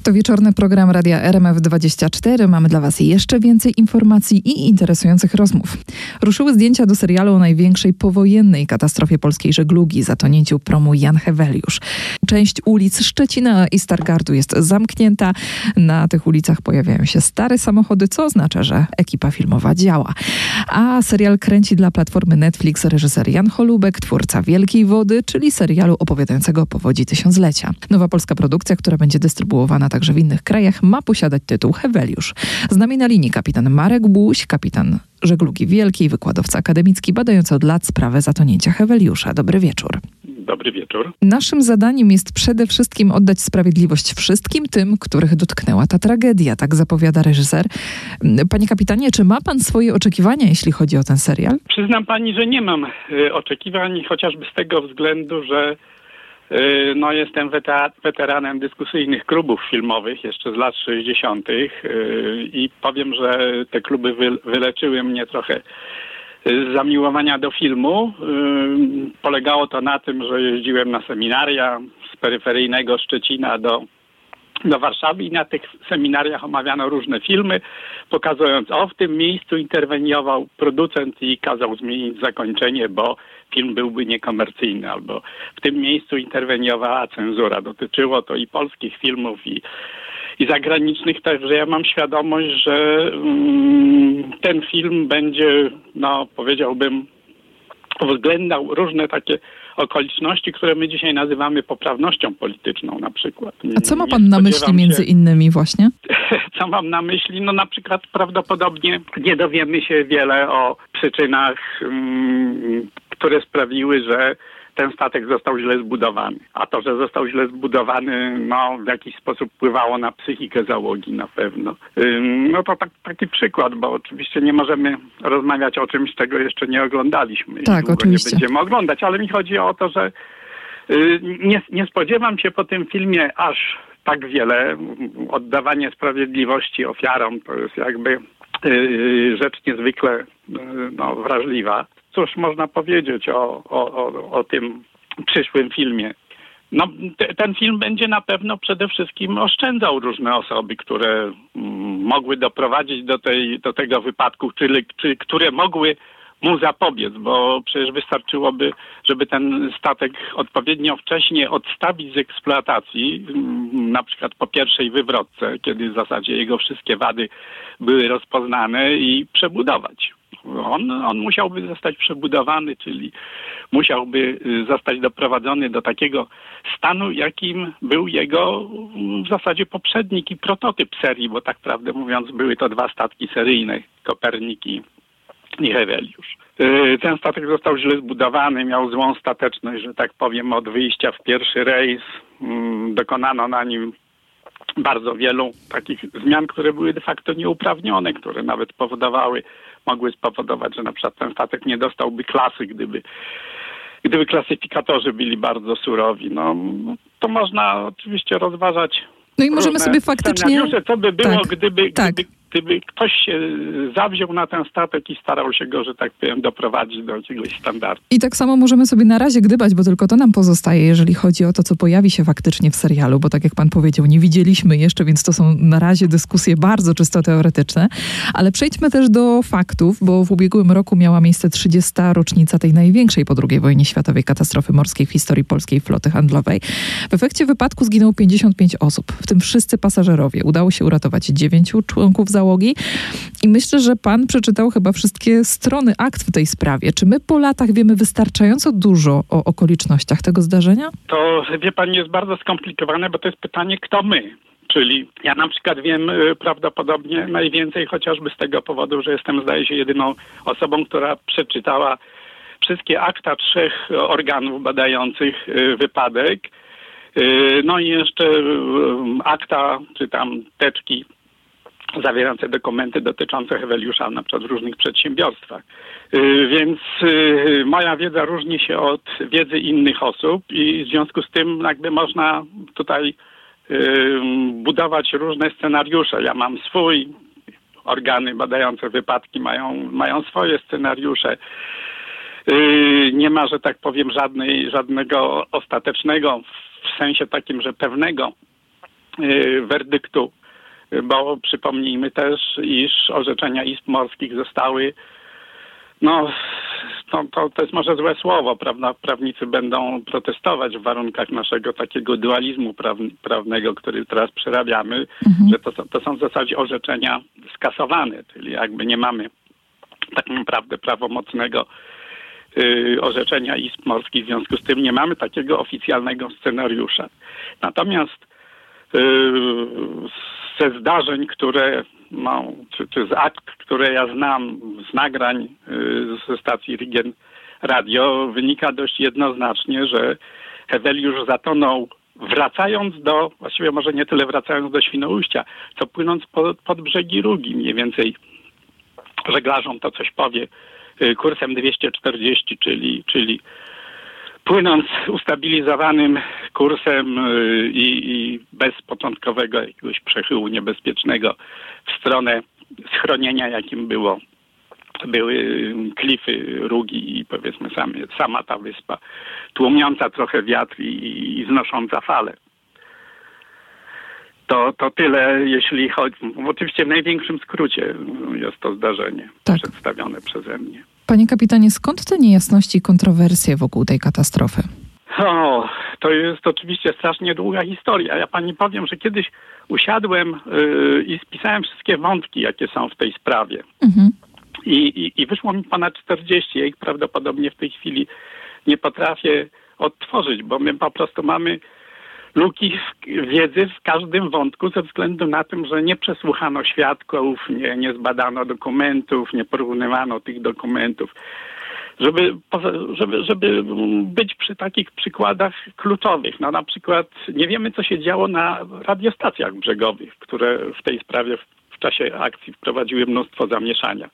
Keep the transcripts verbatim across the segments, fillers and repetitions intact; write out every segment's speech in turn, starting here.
To wieczorny program Radia R M F dwadzieścia cztery. Mamy dla Was jeszcze więcej informacji i interesujących rozmów. Ruszyły zdjęcia do serialu o największej powojennej katastrofie polskiej żeglugi, zatonięciu promu Jan Heweliusz. Część ulic Szczecina i Stargardu jest zamknięta. Na tych ulicach pojawiają się stare samochody, co oznacza, że ekipa filmowa działa. A serial kręci dla platformy Netflix reżyser Jan Holubek, twórca Wielkiej Wody, czyli serialu opowiadającego o powodzi tysiąclecia. Nowa polska produkcja, która będzie dystrybuowana także w innych krajach, ma posiadać tytuł Heweliusz. Z nami na linii kapitan Marek Buś, kapitan żeglugi wielkiej, wykładowca akademicki, badający od lat sprawę zatonięcia Heweliusza. Dobry wieczór. Dobry wieczór. Naszym zadaniem jest przede wszystkim oddać sprawiedliwość wszystkim tym, których dotknęła ta tragedia, tak zapowiada reżyser. Panie kapitanie, czy ma pan swoje oczekiwania, jeśli chodzi o ten serial? Przyznam pani, że nie mam y, oczekiwań, chociażby z tego względu, że y, no, jestem weta- weteranem dyskusyjnych klubów filmowych jeszcze z lat sześćdziesiątych y, i powiem, że te kluby wy- wyleczyły mnie trochę z zamiłowania do filmu. Polegało to na tym, że jeździłem na seminaria z peryferyjnego Szczecina do, do Warszawy i na tych seminariach omawiano różne filmy, pokazując, o, w tym miejscu interweniował producent i kazał zmienić zakończenie, bo film byłby niekomercyjny, albo w tym miejscu interweniowała cenzura. Dotyczyło to i polskich filmów, i i zagranicznych, także ja mam świadomość, że mm, ten film będzie, no powiedziałbym, uwzględniał różne takie okoliczności, które my dzisiaj nazywamy poprawnością polityczną na przykład. A co ma pan na myśli między innymi właśnie? Co mam na myśli? No na przykład prawdopodobnie nie dowiemy się wiele o przyczynach, mm, które sprawiły, że ten statek został źle zbudowany. A to, że został źle zbudowany, no w jakiś sposób wpływało na psychikę załogi na pewno. Ym, no to tak, taki przykład, bo oczywiście nie możemy rozmawiać o czymś, czego jeszcze nie oglądaliśmy. Tak, i długo oczywiście. nie będziemy oglądać, ale mi chodzi o to, że y, nie, nie spodziewam się po tym filmie aż tak wiele. Oddawanie sprawiedliwości ofiarom to jest jakby y, rzecz niezwykle y, no, wrażliwa. Cóż można powiedzieć o, o, o, o tym przyszłym filmie? No, te, ten film będzie na pewno przede wszystkim oszczędzał różne osoby, które mm, mogły doprowadzić do, tej, do tego wypadku, czyli, czy które mogły mu zapobiec, bo przecież wystarczyłoby, żeby ten statek odpowiednio wcześnie odstawić z eksploatacji, na przykład po pierwszej wywrotce, kiedy w zasadzie jego wszystkie wady były rozpoznane, i przebudować. On, on musiałby zostać przebudowany, czyli musiałby zostać doprowadzony do takiego stanu, jakim był jego w zasadzie poprzednik i prototyp serii, bo tak prawdę mówiąc były to dwa statki seryjne, Kopernik i i Heweliusz. Ten statek został źle zbudowany, miał złą stateczność, że tak powiem, od wyjścia w pierwszy rejs. Dokonano na nim bardzo wielu takich zmian, które były de facto nieuprawnione, które nawet powodowały, mogły spowodować, że na przykład ten statek nie dostałby klasy, gdyby, gdyby klasyfikatorzy byli bardzo surowi. No, to można oczywiście rozważać. No i możemy sobie faktycznie... Co by było, tak, gdyby, tak. gdyby, gdyby ktoś się zawziął na ten statek i starał się go, że tak powiem, doprowadzić do jakiegoś standardu. I tak samo możemy sobie na razie gdybać, bo tylko to nam pozostaje, jeżeli chodzi o to, co pojawi się faktycznie w serialu, bo tak jak pan powiedział, nie widzieliśmy jeszcze, więc to są na razie dyskusje bardzo czysto teoretyczne. Ale przejdźmy też do faktów, bo w ubiegłym roku miała miejsce trzydziesta rocznica tej największej po drugiej wojnie światowej katastrofy morskiej w historii polskiej floty handlowej. W efekcie wypadku zginęło pięćdziesiąt pięć osób, w tym wszyscy pasażerowie. Udało się uratować dziewięciu członków załogi. I myślę, że pan przeczytał chyba wszystkie strony akt w tej sprawie. Czy my po latach wiemy wystarczająco dużo o okolicznościach tego zdarzenia? To, wie pani, jest bardzo skomplikowane, bo to jest pytanie, kto my? Czyli ja na przykład wiem prawdopodobnie najwięcej chociażby z tego powodu, że jestem, zdaje się, jedyną osobą, która przeczytała wszystkie akta trzech organów badających wypadek. No i jeszcze akta, czy tam teczki zawierające dokumenty dotyczące Heweliusza, na przykład w różnych przedsiębiorstwach. Więc moja wiedza różni się od wiedzy innych osób i w związku z tym jakby można tutaj budować różne scenariusze. Ja mam swój, organy badające wypadki mają, mają swoje scenariusze. Nie ma, że tak powiem, żadnej, żadnego ostatecznego, w sensie takim, że pewnego werdyktu, bo przypomnijmy też, iż orzeczenia izb morskich zostały, no to, to, to jest może złe słowo, prawda? Prawnicy będą protestować w warunkach naszego takiego dualizmu praw, prawnego, który teraz przerabiamy, mhm. że to, to są w zasadzie orzeczenia skasowane, czyli jakby nie mamy tak naprawdę prawomocnego y, orzeczenia izb morskich, w związku z tym nie mamy takiego oficjalnego scenariusza. Natomiast y, ze zdarzeń, które, no, czy, czy z akt, które ja znam, z nagrań y, ze stacji Rigen Radio, wynika dość jednoznacznie, że Heweliusz zatonął wracając do, właściwie może nie tyle wracając do Świnoujścia, co płynąc pod, pod brzegi Rugi. Mniej więcej żeglarzom to coś powie, y, kursem dwieście czterdzieści, czyli, czyli płynąc ustabilizowanym kursem y, i bez początkowego jakiegoś przechyłu niebezpiecznego w stronę schronienia, jakim było, były klify Rugi i powiedzmy same, sama ta wyspa, tłumiąca trochę wiatr i, i znosząca fale. To, to tyle, jeśli chodzi... Oczywiście w największym skrócie jest to zdarzenie tak przedstawione przeze mnie. Panie kapitanie, skąd te niejasności i kontrowersje wokół tej katastrofy? O, to jest oczywiście strasznie długa historia. Ja pani powiem, że kiedyś usiadłem yy, i spisałem wszystkie wątki, jakie są w tej sprawie. Mhm. I, i, I wyszło mi ponad czterdzieści. Ja ich prawdopodobnie w tej chwili nie potrafię odtworzyć, bo my po prostu mamy luki wiedzy w każdym wątku ze względu na to, że nie przesłuchano świadków, nie, nie zbadano dokumentów, nie porównywano tych dokumentów. Żeby, żeby, żeby być przy takich przykładach kluczowych. No na przykład nie wiemy, co się działo na radiostacjach brzegowych, które w tej sprawie w, w czasie akcji wprowadziły mnóstwo zamieszania.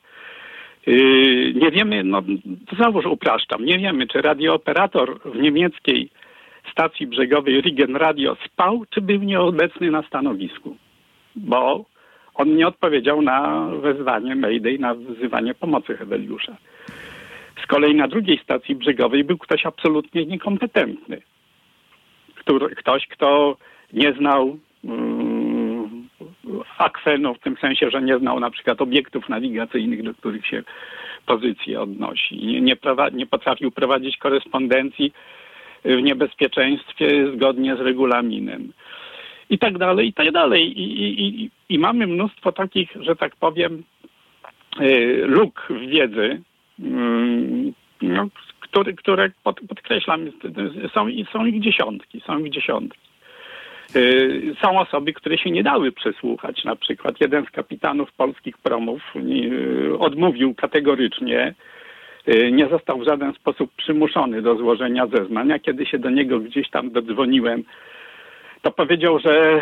Yy, nie wiemy, no znowuż upraszczam, nie wiemy, czy radiooperator w niemieckiej stacji brzegowej Rigen Radio spał, czy był nieobecny na stanowisku. Bo on nie odpowiedział na wezwanie Mayday, na wzywanie pomocy Heweliusza. Z kolei na drugiej stacji brzegowej był ktoś absolutnie niekompetentny. Który, ktoś, kto nie znał um, akwenu, w tym sensie, że nie znał na przykład obiektów nawigacyjnych, do których się pozycje odnosi. Nie, nie, prowadzi, nie potrafił prowadzić korespondencji w niebezpieczeństwie zgodnie z regulaminem. I tak dalej, i tak dalej. I, i, i, i mamy mnóstwo takich, że tak powiem, luk w wiedzy, no, które, które pod, podkreślam, są, są ich dziesiątki, są ich dziesiątki. Są osoby, które się nie dały przesłuchać. Na przykład jeden z kapitanów polskich promów odmówił kategorycznie, nie został w żaden sposób przymuszony do złożenia zeznań. Kiedy się do niego gdzieś tam dodzwoniłem, to powiedział, że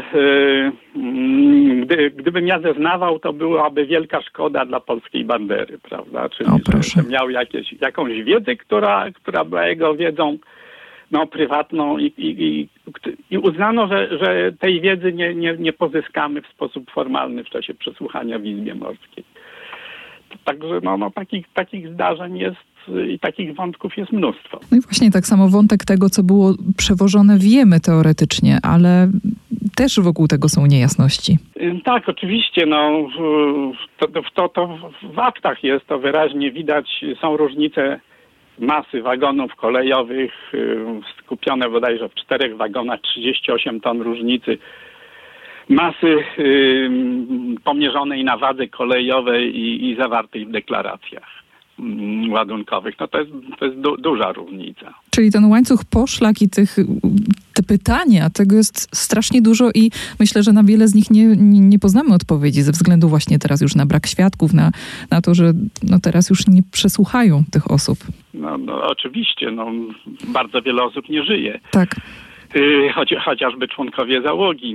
yy, gdy, gdybym ja zeznawał, to byłaby wielka szkoda dla polskiej bandery, prawda? Czyli o, że, że miał jakieś, jakąś wiedzę, która, która była jego wiedzą no, prywatną i, i, i, i uznano, że, że tej wiedzy nie, nie, nie pozyskamy w sposób formalny w czasie przesłuchania w Izbie Morskiej. Także no, no, takich, takich zdarzeń jest i takich wątków jest mnóstwo. No i właśnie tak samo wątek tego, co było przewożone, wiemy teoretycznie, ale też wokół tego są niejasności. Tak, oczywiście. No, to, to, to w aktach jest to wyraźnie widać. Są różnice masy wagonów kolejowych, skupione bodajże w czterech wagonach, trzydzieści osiem ton różnicy masy y, pomierzonej na wadze kolejowej i, i zawartej w deklaracjach y, ładunkowych. No to jest, to jest du, duża różnica. Czyli ten łańcuch poszlak i tych, te pytania, tego jest strasznie dużo i myślę, że na wiele z nich nie, nie, nie poznamy odpowiedzi ze względu właśnie teraz już na brak świadków, na, na to, że no teraz już nie przesłuchają tych osób. No, no oczywiście, no, bardzo wiele osób nie żyje. Tak. Choć, chociażby członkowie załogi.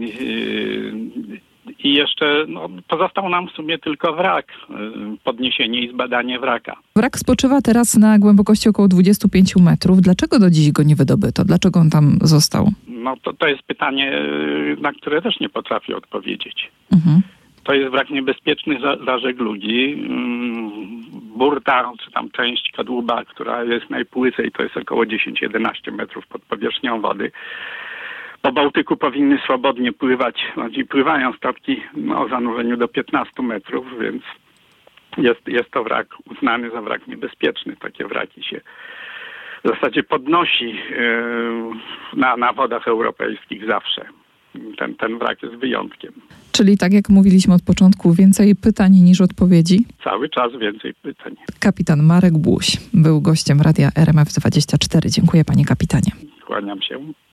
I jeszcze no, pozostał nam w sumie tylko wrak, podniesienie i zbadanie wraka. Wrak spoczywa teraz na głębokości około dwudziestu pięciu metrów. Dlaczego do dziś go nie wydobyto? Dlaczego on tam został? No to, to jest pytanie, na które też nie potrafię odpowiedzieć. Mhm. To jest wrak niebezpieczny dla, dla żeglugi. Burta, czy tam część kadłuba, która jest najpłycej, to jest około dziesięć do jedenastu metrów pod powierzchnią wody. po Bałtyku powinny swobodnie pływać, znaczy pływają statki no, o zanurzeniu do piętnastu metrów, więc jest, jest to wrak uznany za wrak niebezpieczny. Takie wraki się w zasadzie podnosi yy, na, na wodach europejskich zawsze. Ten, ten wrak jest wyjątkiem. Czyli tak jak mówiliśmy od początku, więcej pytań niż odpowiedzi? Cały czas więcej pytań. Kapitan Marek Błuś był gościem Radia R M F dwadzieścia cztery. Dziękuję, panie kapitanie. Kłaniam się.